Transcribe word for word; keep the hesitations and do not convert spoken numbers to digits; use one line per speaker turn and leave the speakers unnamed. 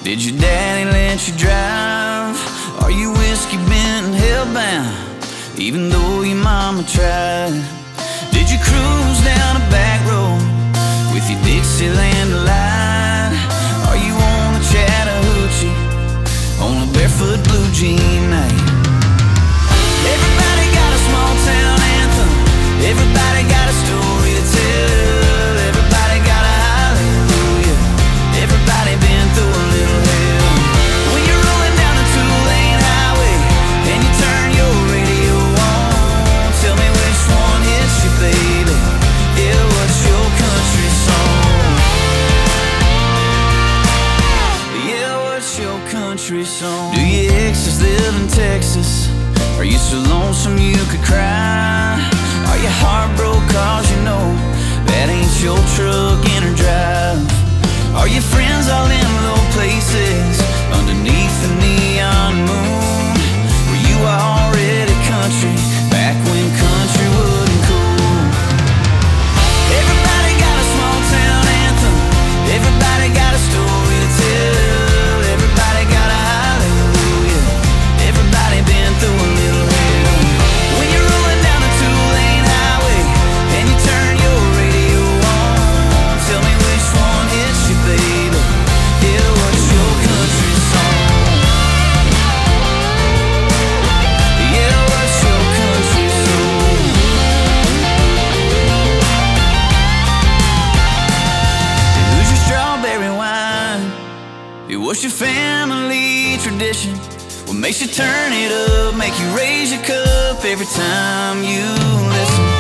Did your daddy let you drive? Are you whiskey bent and hellbound, even though your mama tried? Did you cruise down a back road with your Dixieland delight? Are you on the Chattahoochee on a barefoot blue jean night? Everybody got a small town anthem, everybody got a story to tell, everybody got a hallelujah, everybody been through a little hell. When you're rolling down a two-lane highway and you turn your radio on, tell me which one hits you, baby. Yeah, what's your country song? Yeah, what's your country song? Do your exes live in Texas? Are you so lonesome you could cry? Are you heartbroken cause you know that ain't your truck in her drive? Are your friends all in low places underneath the neon moon? Were you already country back when country wasn't cool? Everybody got a small town anthem, everybody got a story to tell, everybody got a hallelujah, everybody been through a little hell. When you're rolling down a two-lane highway and you turn your radio on, tell me which one hits you, baby. Yeah, what's your country song? Yeah, what's your country song? Who's your strawberry wine? It was your family tradition. What makes you turn it up, make you raise your cup every time you listen?